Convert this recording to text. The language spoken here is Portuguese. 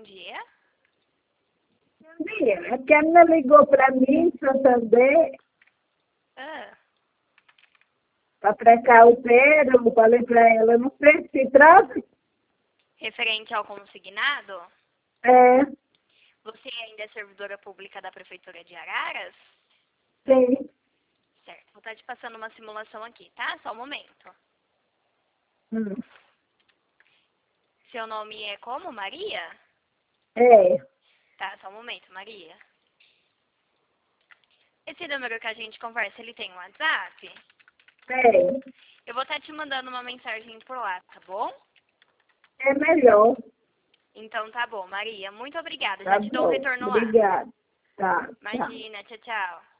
dia. Bom dia. A Kemna ligou para mim, Santander, Ah, para precar o pé. Eu falei para ela, não sei se trata. referente ao consignado, É, você ainda é servidora pública da Prefeitura de Araras? sim. Certo. Vou estar te passando uma simulação aqui, tá? Só um momento. Hum. Seu nome é como? Maria? É, Tá, só um momento, Maria. Esse número que a gente conversa, ele tem um WhatsApp? é. Eu vou estar te mandando uma mensagem por lá, tá bom? É melhor. Então tá bom, Maria. Muito obrigada. Tá Já te dou um bom. retorno lá. Obrigada. Tá, tchau. Imagina, tchau, tchau.